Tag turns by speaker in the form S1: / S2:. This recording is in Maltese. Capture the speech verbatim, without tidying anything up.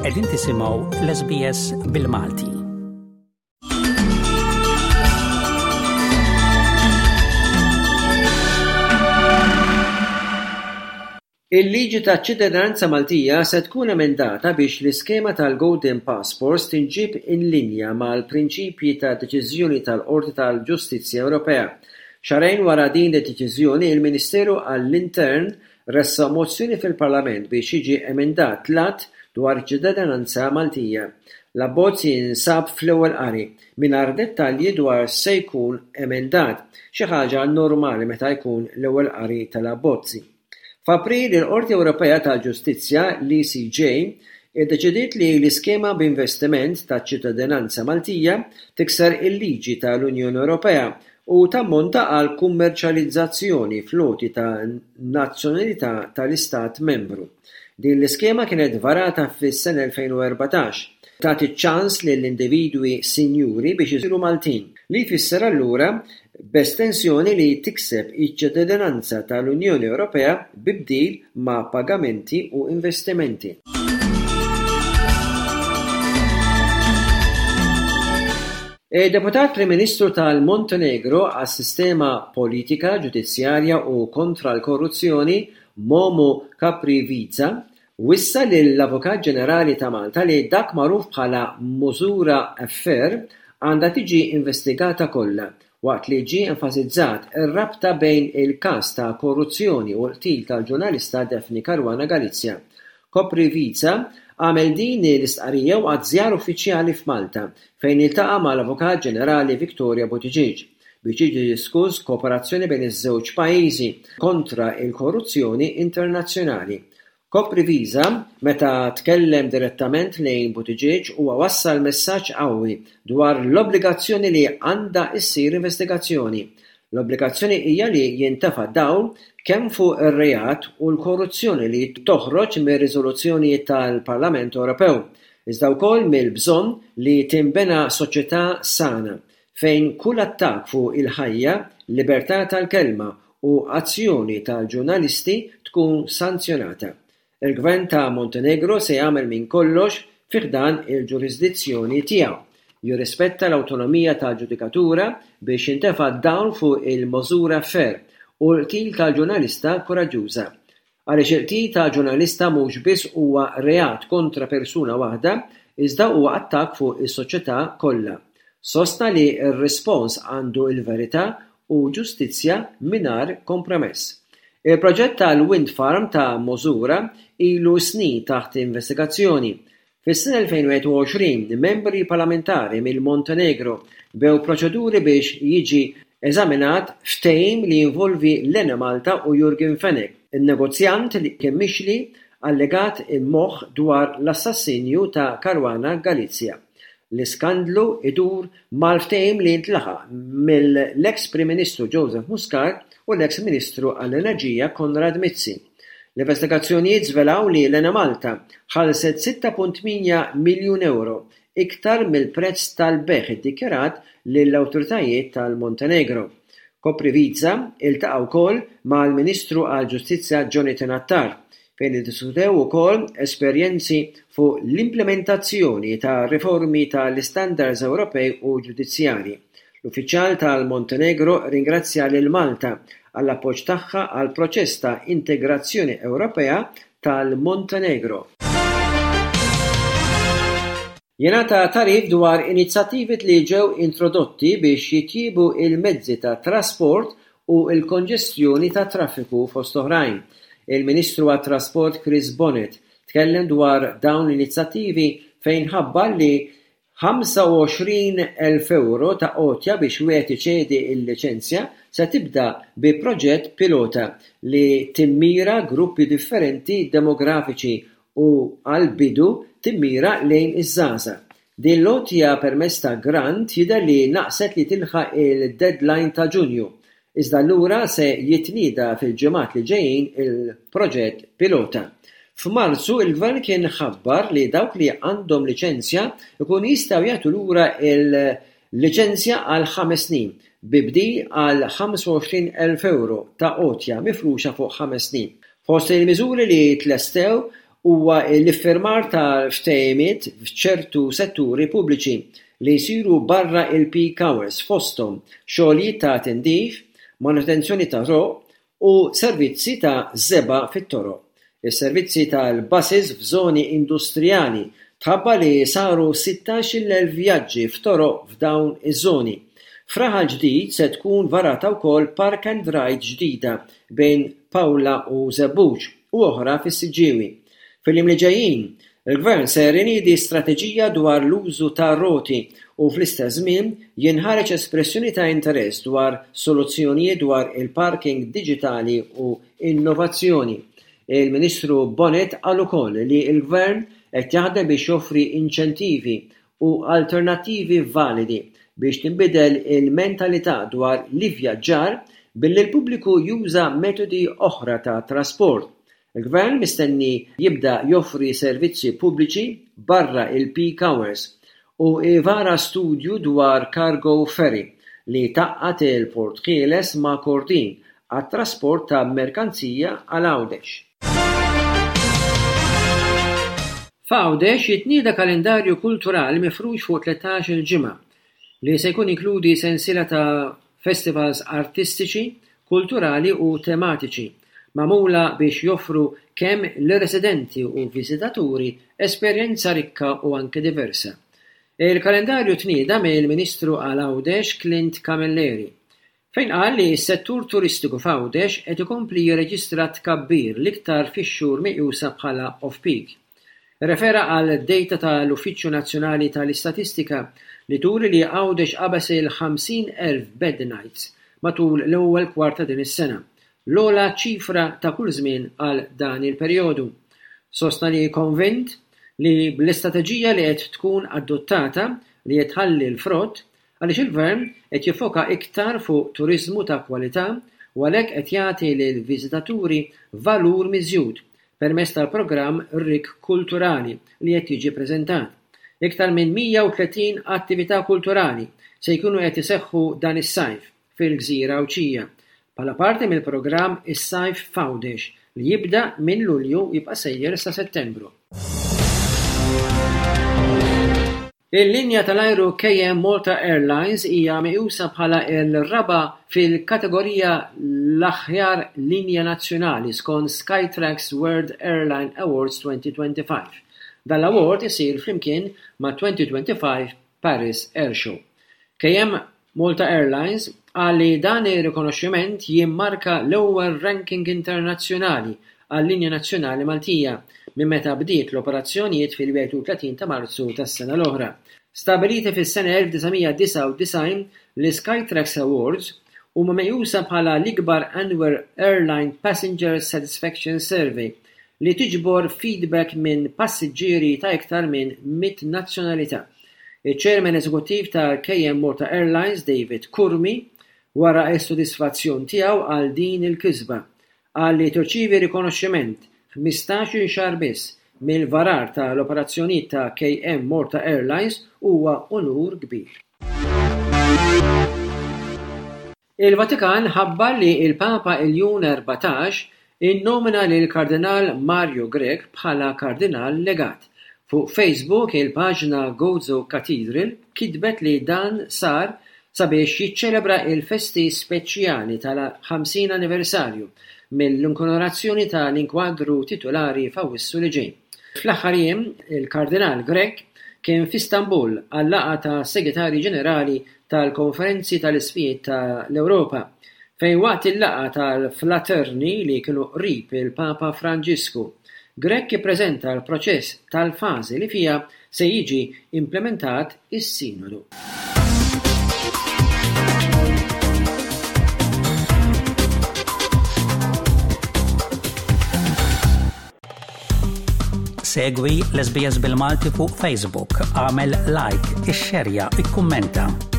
S1: Qegħdin tisimgħu l-S B S bil-Malti.
S2: Il-liġi taċ-ċittadinanza Maltija se tkun emendata biex l-iskema tal-Golden Passports tinġib in linja mal-prinċipji ta' deċiżjoni tal-Qorti tal-Ġustizzja Ewropea. Xarejn wara din id-deċiżjoni, il-Ministeru għall-Intern ressa mozzjoni fil-Parlament biex jiġi emendat l-att dwar ċittadinanza Maltija. L-abbozz jinsab fl-ewwel qari mingħajr dettalji dwar se jkun emendat, xi ħaġa normali meta jkun l-ewwel qari tal-abbozzi. F'April il-Qorti Ewropea tal-Ġustizzja l-E C J iddeċidiet li l-iskema b'investiment taċ-ċittadinanza Maltija tikser il-liġi tal-Unjoni Ewropea u tammonta għal kummerċjalizzazzjoni floti ta' nazzjonalità tal-Istat membru. Din l-iskema kienet varata fis-sena elfejn u erbatax. Tagħti ċans lill-individwi sinjuri biex isiru Maltin, li jfisser allura b'estensjoni li tikseb iċ-ċittadinanza tal-Unjoni Ewropea bibdil ma' pagamenti u investimenti. Il-Deputat Prim Ministru tal-Montenegro għas-sistema politika, ġudizzjarja u kontra l-korruzzjoni Momo Kaprivica wissa lill-Avukat Ġenerali ta' Malta li dak magħruf bħala Mosura Affair għandha tiġi investigata kollha, waqt li ġie enfasizzat ir-rabta bejn il-każ ta' korruzzjoni u l-qtil tal-ġurnalista Daphne Caruana Galizia. Koprivica għamel din l-istqarrija waqt żjara uffiċjali f'Malta fejn iltaqa' mal-Avukat Ġenerali Victoria Buttigieg biex jiġi diskuss kooperazzjoni bejn iż-żewġ pajjiżi kontra l-korruzzjoni internazzjonali. Koprivica meta tkellem direttament lejn Buttigieg huwa wassal messaġġ qawwi dwar l-obbligazzjoni li għandha ssir investigazzjoni. L-obbligazzjoni hija li jintefa' dawl kemm fuq ir-reat u l-korruzzjoni li toħroġ mir-riżoluzzjonijiet tal-Parlament Ewropew, iżda wkoll mill-bżonn li tinbena soċjetà sana fejn kull attakk fuq il-ħajja, libertà tal-kelma u azzjoni tal-ġurnalisti tkun sanzjonata. Il-Gvern ta' Montenegro se jagħmel minn kollox fih dan il-ġurisdizzjoni tiegħu. Jirrispetta l-awtonomija tal-ġudikatura biex jintefa' dawn fuq il-Mosura Affair u l-qtil tal-ġurnalista Koraġġuża. Għaliex il-qtil tal-ġurnalista mhux biss huwa reat kontra persuna waħda, iżda huwa attakk fuq is-soċjetà kollha. Sostna li r-rispons għandu l-verità u ġustizzja mingħajr kompromess. Il-proġett tal-Wind Farm ta' Mosura ilu snin taħt investigazzjoni. Fis-sena elfejn u wieħed u għoxrin, membri parlamentari mill-Montenegro bew proċeduri biex jiġi eżaminat ftehim li jinvolvi Lena Malta u Jurgen Fenek, il-negozjant li kien mixli allegat immoħħ dwar l-assassinju ta' Caruana Galizia. L-iskandlu idur mal-ftehim li ntlaħaq mill-eks Prim Ministru Joseph Muscat u l-eks Ministru għall-Enerġija Konrad Mizzi. L-investigazzjonijiet żvelaw li Lena Malta ħallset sitta punt tminja miljun euro, iktar mill-prezz tal-beħ iddikjarat lill-awtoritajiet tal-Montenegro. Koprivica iltaqa' wkoll mal-Ministru għall-Ġustizzja Jonathan Attar fejn iddiskutew ukoll esperjenzi fuq l-implementazzjoni ta' riformi tal-istandards Ewropej u ġudizzjarji. L-uffiċjal tal-Montenegro ringrazzja lil Malta għall-appoġġ tagħha għal proċess ta' integrazzjoni Ewropea tal-Montenegro. Jingħata tarif dwar inizjattivi li ġew introdotti biex jitjiebu il-mezzi ta' trasport u l-konġestjoni ta' traffiku fost oħrajn. Il-Ministru għat-Trasport Chris Bonnet tkellem dwar dawn l-inizjattivi fejn ħabbar li ħamsa u għoxrin elf euro ta' qotja biex wieħed iċedi l-liċenzja se tibda bi proġett pilota li timmira gruppi differenti demografiċi u għal-bidu timmira lejn iż-żgħażagħ. Din l-qotja permezz ta' grant jidher li naqset li tilħaq il-deadline ta' Ġunju. Iżda allura se jitnieda fil-ġimgħat li ġejjin il-proġett pilota. F'Marzu il-Gvern kien ħabbar li dawk li għandhom liċenzja ikun jistgħu jagħtu lura il-liċenzja għal ħames snin bibdil għal ħamsa u għoxrin elf euro ta' qotja mifruxa fuq ħames snin. Fost il-miżuri li tlestew huwa l-iffirmar tal-ftehimiet f'ċertu setturi pubbliċi li jsiru barra il-peak hours fosthom xogħlijiet ta' tindif, manutenzjoni ta' toroq u servizzi ta' żeba fit-toroq. Is-servizzi tal-buses f'żoni industrijali tħabba li saru sittax-il elf vjaġġi f'toroq f'dawn iż-żoni. Fraħal ġdid se tkun varata wkoll park and ride ġdida bejn Pawla u Żebbuġ u oħra fis-Siġġiewi. Fil-jiem li ġejjin, il-Gvern se jriedi strateġija dwar l-użu ta' roti u fl-istess żmien jinħareġ espressjoni ta' interess dwar soluzzjonijiet dwar il-parking diġitali u innovazzjoni. Il-Ministru Bonnet qal ukoll li l-Gvern qed jaħdem biex joffri inċentivi u alternattivi validi biex tinbidel il-mentalità dwar l-ivvjaġġar billi l-pubbliku juża metodi oħra ta' trasport. Il-Gvern mistenni jibda joffri servizzi pubbliċi barra il-peak hours u ivara studju dwar cargo ferry li taqqat il-Port Ħieles ma' Kordin għat-trasport ta' merkanzija għal Għawdex. F'Għawdex jitnieda kalendarju kulturali mifrux fuq tletax il-ġimgħa li se jkun inkludi sensiela ta' festivals artistiċi, kulturali u tematiċi magħmula biex joffru kemm l-residenti u viżitaturi esperjenza rikka u anke diversa. Il-kalendarju tnieda mill-Ministru għal Għawdex Clint Camilleri fejn qal li s-settur turistiku f'Għawdex qed ikompli jirreġistra tkabbir l-iktar fix-xhur meqjusa bħala off-peak. Refera għal data tal-Uffiċċju Nazzjonali tal-Istatistika li turi li Għawdex qabes il-ħamsin elf bed nights matul l-ewwel kwarta din is-sena, l-ogħla ċifra ta' kull żmien għal dan il-perjodu. Sostna li konvint li bl-istrateġija li qed tkun adottata li qed tħalli l-frott għaliex il-Gvern qed jiffoka iktar fuq turiżmu ta' kwalità u għalhekk qed jagħti lill-viżitaturi valur miżjud permezz tal-programm Rik Kulturali li qed jiġi ppreżentat. Iktar minn mija u tletin attività kulturali se jkunu qed iseħħu dan is-sajf fil-Gżira Awċija bħala parti mill-programm Is-Sajf f'Għawdex li jibda minn Lulju jibqa' sejjer sa Settembru. Il-linja tal-ajru K M Malta Airlines hija meqjusa bħala l-raba' fil-kategorija l-aħjar linja nazzjonali skont Skytrax World Airline Awards twenty twenty-five. Dal-award isir flimkien ma' twenty twenty-five Paris Air Show. K M Malta Airlines qal li dan ir-rikonoxximent jimmarka l-ewwel ranking internazzjonali għall-linja nazzjonali Maltija minn meta bdiet l-operazzjonijiet fil-wieħed u tletin ta' Marzu tas-sena l-oħra. Stabiliti fis-sena elf tisgħemija disa' u disgħin l-Skytrax Awards huma meqjusa bħala l-ikbar Annual Airline Passenger Satisfaction Survey li tiġbor feedback minn passiġġieri ta' iktar minn miet nazzjonalità. Il-Chairman Eżekuttiv ta' K M Malta Airlines David Kurmi wara s-sodisfazzjon tiegħu għal din il-kisba qal li tirċievi rikonoxximent ħmistax-il xahar biss mill-varar tal-operazzjonijiet ta' K M Malta Airlines huwa onur kbir. Il-Vatikan ħabbar li il-Papa Iljun erbatax innomina lil Kardinal Mario Grech bħala Kardinal Legat. Fuq Facebook il-paġna Gozo Cathedral kitbet li dan sar sabiex jiċċelebra il-festi speċjali tal-ħamsin anniversarju mill-inkonorazzjoni tal-inkwadru titolari f'Awwissu li ġej. Fl-aħħar jiem, il-Kardinal Grech kien f'Istanbul għal-laqgħa ta' Segretarji Ġenerali tal-Konferenzi tal-Isfijiet tal-Ewropa fejn waqt il-laqgħa tal-Fraterni li kienu qrib il-Papa Franġisku. Grech jippreżenta l-proċess tal-fażi li fiha se jiġi implementat is-Sinodu.
S1: Segwi l-S B S bil-Malti fuq Facebook, għamel like, ixxerja, ikkummenta.